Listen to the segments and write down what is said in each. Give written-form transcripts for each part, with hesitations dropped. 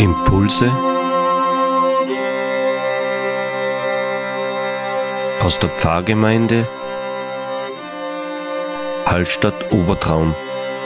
Impulse aus der Pfarrgemeinde Hallstatt Obertraum.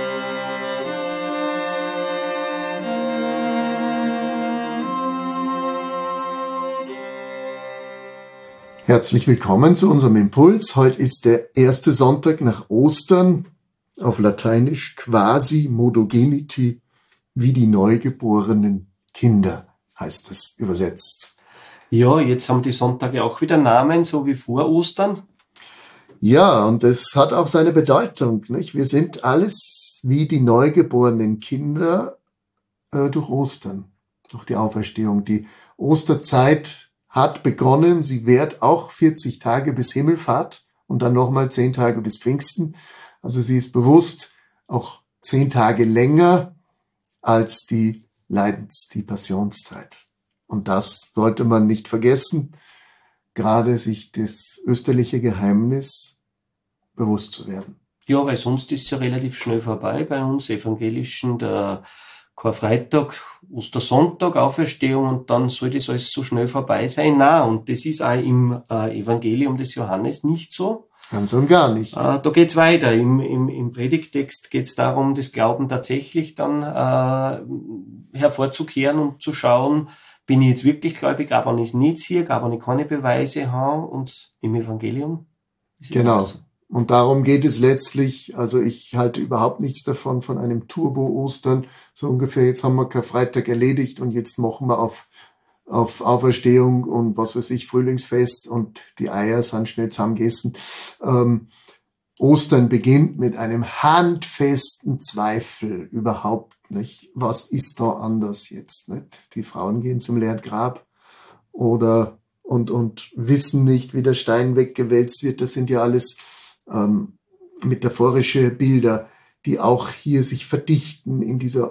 Herzlich willkommen zu unserem Impuls. Heute ist der erste Sonntag nach Ostern, auf Lateinisch quasi modogeniti, wie die neugeborenen Kinder, heißt es übersetzt. Ja, jetzt haben die Sonntage auch wieder Namen, so wie vor Ostern. Ja, und es hat auch seine Bedeutung, nicht? Wir sind alles wie die neugeborenen Kinder durch Ostern, durch die Auferstehung. Die Osterzeit hat begonnen, sie währt auch 40 Tage bis Himmelfahrt und dann nochmal 10 Tage bis Pfingsten. Also sie ist bewusst auch 10 Tage länger als die Passionszeit. Und das sollte man nicht vergessen, gerade sich das österliche Geheimnis bewusst zu werden. Ja, weil sonst ist es ja relativ schnell vorbei bei uns Evangelischen, der Karfreitag, Ostersonntag, Auferstehung und dann soll das alles so schnell vorbei sein. Nein, und das ist auch im Evangelium des Johannes nicht so. Ganz und gar nicht. Da geht's weiter. Im Predigtext geht's darum, das Glauben tatsächlich dann hervorzukehren und zu schauen, bin ich jetzt wirklich gläubig, aber wenn ich es nicht sehe, aber ich keine Beweise habe. Und im Evangelium ist es genau. auch so. Und darum geht es letztlich. Also ich halte überhaupt nichts davon, von einem Turbo-Ostern. So ungefähr, jetzt haben wir Karfreitag erledigt und jetzt machen wir auf Auferstehung und was weiß ich, Frühlingsfest und die Eier sind schnell zusammengegessen. Ostern beginnt mit einem handfesten Zweifel überhaupt nicht. Was ist da anders jetzt? Nicht? Die Frauen gehen zum leeren Grab oder und wissen nicht, wie der Stein weggewälzt wird. Das sind ja alles metaphorische Bilder, die auch hier sich verdichten in diesen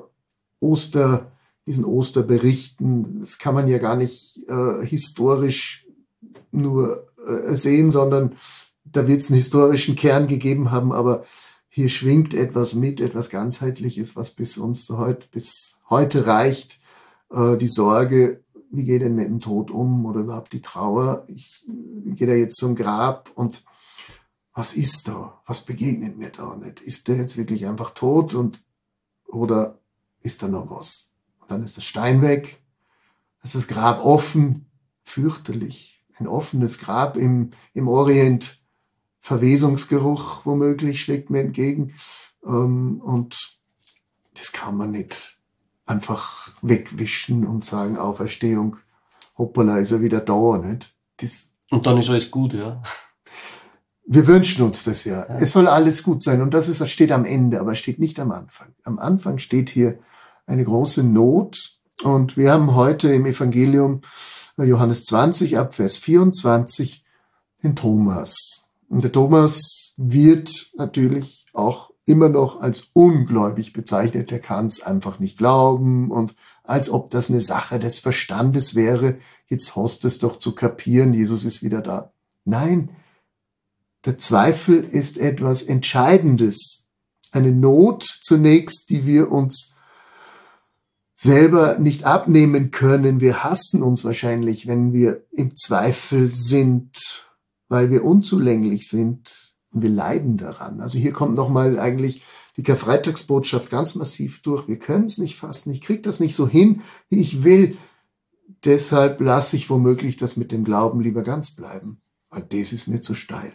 Osterberichten. Das kann man ja gar nicht historisch nur sehen, sondern da wird es einen historischen Kern gegeben haben, aber hier schwingt etwas mit, etwas Ganzheitliches, was bis heute reicht. Die Sorge, wie geht denn mit dem Tod um oder überhaupt die Trauer? Ich gehe da jetzt zum Grab und was ist da? Was begegnet mir da nicht? Ist der jetzt wirklich einfach tot oder ist da noch was? Und dann ist der Stein weg, ist das Grab offen, fürchterlich. Ein offenes Grab im Orient, Verwesungsgeruch womöglich schlägt mir entgegen. Und das kann man nicht einfach wegwischen und sagen, Auferstehung, hoppala, ist er wieder da, nicht? Und dann ist alles gut, ja. Wir wünschen uns das ja. Es soll alles gut sein. Und das steht am Ende, aber steht nicht am Anfang. Am Anfang steht hier eine große Not. Und wir haben heute im Evangelium Johannes 20 ab Vers 24 den Thomas. Und der Thomas wird natürlich auch immer noch als ungläubig bezeichnet. Der kann es einfach nicht glauben und als ob das eine Sache des Verstandes wäre. Jetzt hast es doch zu kapieren, Jesus ist wieder da. Nein, der Zweifel ist etwas Entscheidendes. Eine Not zunächst, die wir uns selber nicht abnehmen können. Wir hassen uns wahrscheinlich, wenn wir im Zweifel sind, weil wir unzulänglich sind und wir leiden daran. Also hier kommt nochmal eigentlich die Karfreitagsbotschaft ganz massiv durch. Wir können es nicht fassen. Ich kriege das nicht so hin, wie ich will. Deshalb lasse ich womöglich das mit dem Glauben lieber ganz bleiben, weil das ist mir zu steil.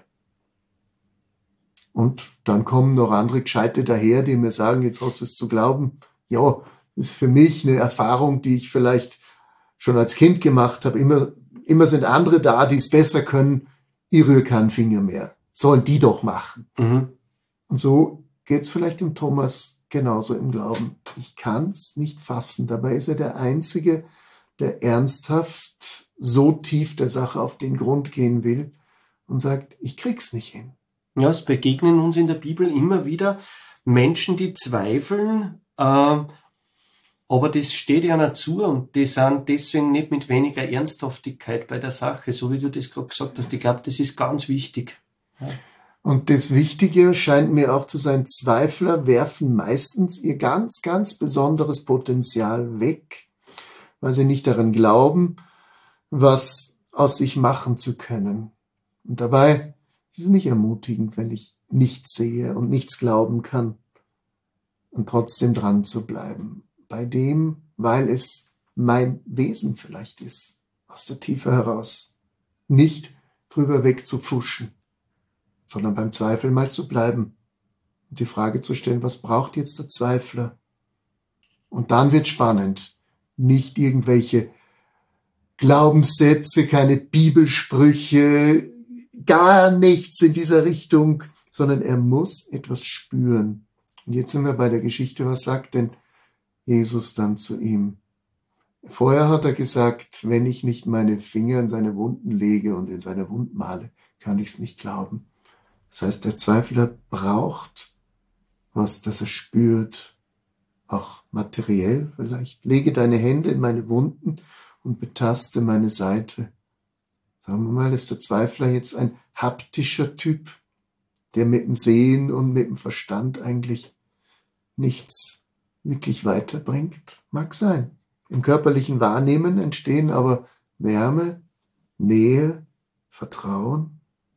Und dann kommen noch andere Gescheite daher, die mir sagen, jetzt hast du es zu glauben. Ja, das ist für mich eine Erfahrung, die ich vielleicht schon als Kind gemacht habe. Immer sind andere da, die es besser können. Ich rühre keinen Finger mehr. Sollen die doch machen. Mhm. Und so geht's vielleicht dem Thomas genauso im Glauben. Ich kann's nicht fassen. Dabei ist er der Einzige, der ernsthaft so tief der Sache auf den Grund gehen will und sagt, ich krieg's nicht hin. Ja, es begegnen uns in der Bibel immer wieder Menschen, die zweifeln, aber das steht ja nicht zu und die sind deswegen nicht mit weniger Ernsthaftigkeit bei der Sache, so wie du das gerade gesagt hast. Ich glaube, das ist ganz wichtig. Ja. Und das Wichtige scheint mir auch zu sein, Zweifler werfen meistens ihr ganz, ganz besonderes Potenzial weg, weil sie nicht daran glauben, was aus sich machen zu können. Und dabei ist es nicht ermutigend, wenn ich nichts sehe und nichts glauben kann und trotzdem dran zu bleiben. Bei dem, weil es mein Wesen vielleicht ist, aus der Tiefe heraus. Nicht drüber wegzupfuschen, sondern beim Zweifel mal zu bleiben und die Frage zu stellen, was braucht jetzt der Zweifler? Und dann wird spannend. Nicht irgendwelche Glaubenssätze, keine Bibelsprüche, gar nichts in dieser Richtung, sondern er muss etwas spüren. Und jetzt sind wir bei der Geschichte, was sagt denn Jesus dann zu ihm? Vorher hat er gesagt, wenn ich nicht meine Finger in seine Wunden lege und in seine Wunden male, kann ich es nicht glauben. Das heißt, der Zweifler braucht was, das er spürt, auch materiell vielleicht. Lege deine Hände in meine Wunden und betaste meine Seite. Sagen wir mal, ist der Zweifler jetzt ein haptischer Typ, der mit dem Sehen und mit dem Verstand eigentlich nichts wirklich weiterbringt? Mag sein. Im körperlichen Wahrnehmen entstehen aber Wärme, Nähe, Vertrauen.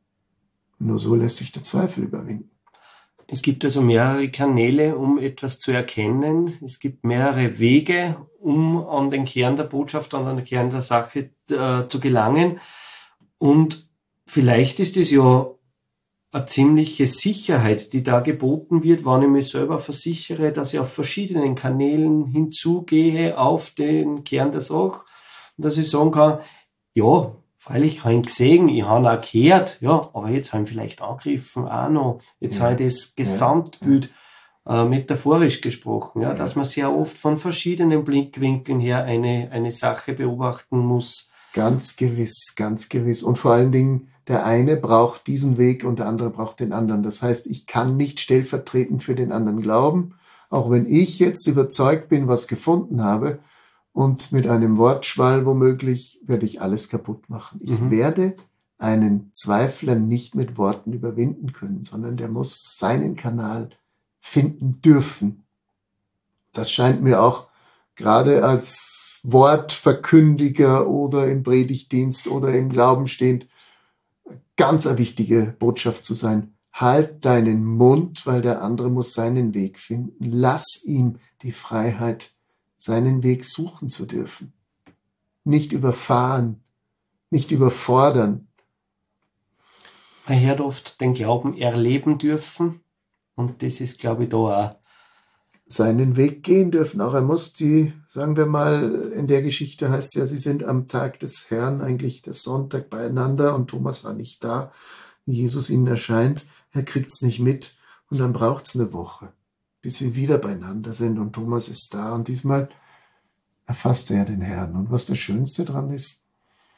Nur so lässt sich der Zweifel überwinden. Es gibt also mehrere Kanäle, um etwas zu erkennen. Es gibt mehrere Wege, um an den Kern der Botschaft, an den Kern der Sache zu gelangen. Und vielleicht ist es ja eine ziemliche Sicherheit, die da geboten wird, wenn ich mich selber versichere, dass ich auf verschiedenen Kanälen hinzugehe auf den Kern der Sache, dass ich sagen kann, ja, freilich habe ich gesehen, ich habe auch gehört, ja, aber jetzt habe ich vielleicht angegriffen auch noch, jetzt habe ich das Gesamtbild metaphorisch gesprochen, dass man sehr oft von verschiedenen Blickwinkeln her eine Sache beobachten muss. Ganz gewiss, ganz gewiss. Und vor allen Dingen, der eine braucht diesen Weg und der andere braucht den anderen. Das heißt, ich kann nicht stellvertretend für den anderen glauben, auch wenn ich jetzt überzeugt bin, was gefunden habe, und mit einem Wortschwall womöglich werde ich alles kaputt machen. Ich werde einen Zweifler nicht mit Worten überwinden können, sondern der muss seinen Kanal finden dürfen. Das scheint mir auch gerade als Wortverkündiger oder im Predigtdienst oder im Glauben stehend ganz eine wichtige Botschaft zu sein. Halt deinen Mund, weil der andere muss seinen Weg finden. Lass ihm die Freiheit, seinen Weg suchen zu dürfen. Nicht überfahren, nicht überfordern. Man hört oft den Glauben erleben dürfen und das ist, glaube ich, da auch. Seinen Weg gehen dürfen. Auch er muss sagen wir mal, in der Geschichte heißt es ja, sie sind am Tag des Herrn, eigentlich der Sonntag beieinander und Thomas war nicht da, wie Jesus ihnen erscheint. Er kriegt es nicht mit und dann braucht es eine Woche, bis sie wieder beieinander sind und Thomas ist da und diesmal erfasst er den Herrn. Und was das Schönste dran ist,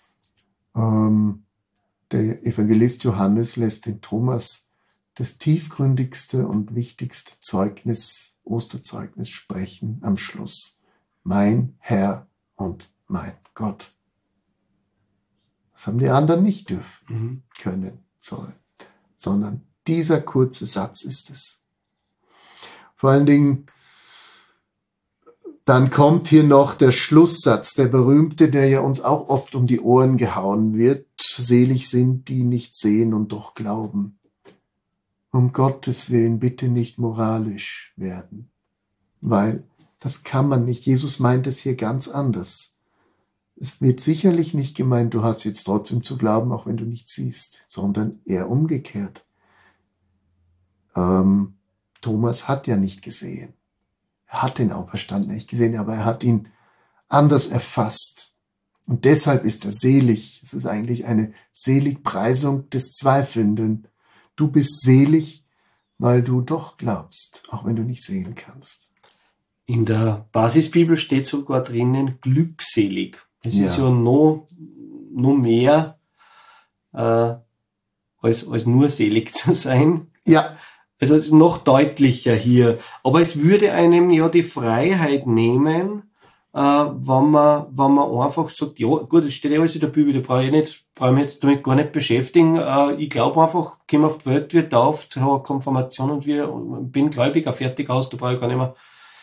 der Evangelist Johannes lässt den Thomas das tiefgründigste und wichtigste Zeugnis, Osterzeugnis sprechen am Schluss. Mein Herr und mein Gott. Das haben die anderen nicht dürfen, können, sollen, sondern dieser kurze Satz ist es. Vor allen Dingen, dann kommt hier noch der Schlusssatz, der berühmte, der ja uns auch oft um die Ohren gehauen wird. Selig sind, die nicht sehen und doch glauben. Um Gottes Willen bitte nicht moralisch werden, weil das kann man nicht. Jesus meint es hier ganz anders. Es wird sicherlich nicht gemeint, du hast jetzt trotzdem zu glauben, auch wenn du nicht siehst, sondern eher umgekehrt. Thomas hat ja nicht gesehen. Er hat den Auferstandenen nicht gesehen, aber er hat ihn anders erfasst. Und deshalb ist er selig. Es ist eigentlich eine Seligpreisung des Zweifelnden. Du bist selig, weil du doch glaubst, auch wenn du nicht sehen kannst. In der Basisbibel steht sogar drinnen glückselig. Es ist ja noch mehr als nur selig zu sein. Ja. Also es ist noch deutlicher hier. Aber es würde einem ja die Freiheit nehmen, wenn man einfach sagt, ja gut, es steht ja alles in der Bibel, da brauche ich mich jetzt damit gar nicht beschäftigen. Ich glaube einfach, komme auf die Welt, wird tauft, habe Konfirmation und bin Gläubiger, fertig aus, da brauche ich gar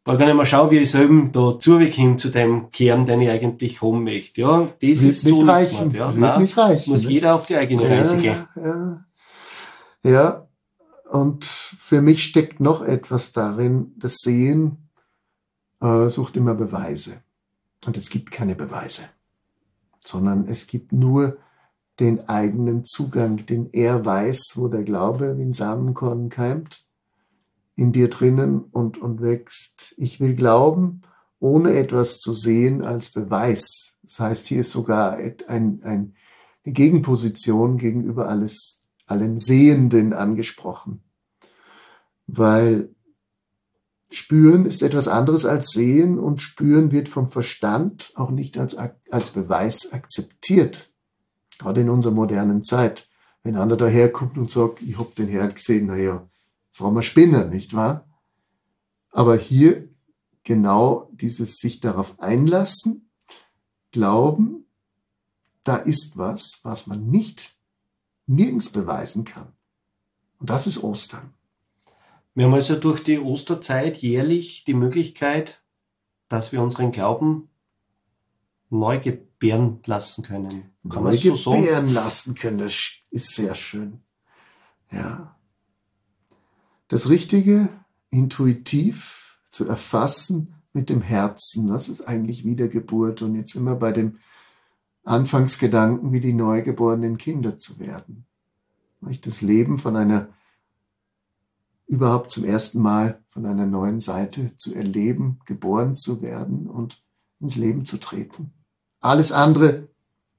Da kann ich mal schauen, wie ich selber da zuwegkomme zu dem Kern, den ich eigentlich haben möchte. Ja, das Wird ist so nicht reichen. Ja. Wird Nein, nicht reichen. muss nicht? jeder auf die eigene Reise gehen. Ja, und für mich steckt noch etwas darin. Das Sehen sucht immer Beweise. Und es gibt keine Beweise, sondern es gibt nur den eigenen Zugang, den er weiß, wo der Glaube wie ein Samenkorn keimt, in dir drinnen und wächst. Ich will glauben, ohne etwas zu sehen als Beweis. Das heißt, hier ist sogar eine Gegenposition gegenüber allen Sehenden angesprochen. Weil Spüren ist etwas anderes als Sehen und Spüren wird vom Verstand auch nicht als Beweis akzeptiert. Gerade in unserer modernen Zeit. Wenn einer daherkommt und sagt, ich hab den Herrn gesehen, naja, frommer Spinner, nicht wahr? Aber hier genau dieses sich darauf einlassen, glauben, da ist was man nirgends beweisen kann. Und das ist Ostern. Wir haben also durch die Osterzeit jährlich die Möglichkeit, dass wir unseren Glauben neu gebären lassen können. Kann man so sagen? Gebären lassen können, das ist sehr schön. Ja. Das Richtige, intuitiv zu erfassen mit dem Herzen, das ist eigentlich Wiedergeburt. Und jetzt immer bei dem Anfangsgedanken, wie die neugeborenen Kinder zu werden. Das Leben überhaupt zum ersten Mal von einer neuen Seite zu erleben, geboren zu werden und ins Leben zu treten. Alles andere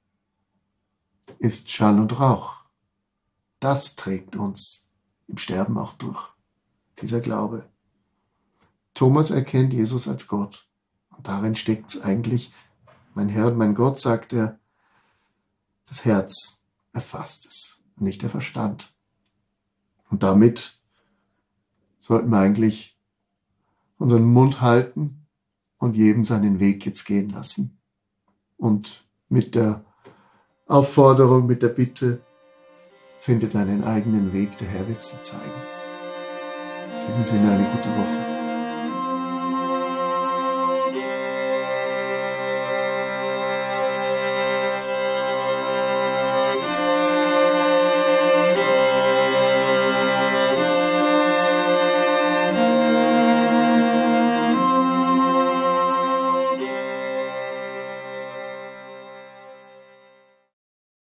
ist Schall und Rauch. Das trägt uns im Sterben auch durch, dieser Glaube. Thomas erkennt Jesus als Gott. Und darin steckt es eigentlich, mein Herr und mein Gott, sagt er, das Herz erfasst es, nicht der Verstand. Und damit sollten wir eigentlich unseren Mund halten und jedem seinen Weg jetzt gehen lassen. Und mit der Aufforderung, mit der Bitte, finde deinen eigenen Weg, der Herr wird es dir zeigen. In diesem Sinne eine gute Woche.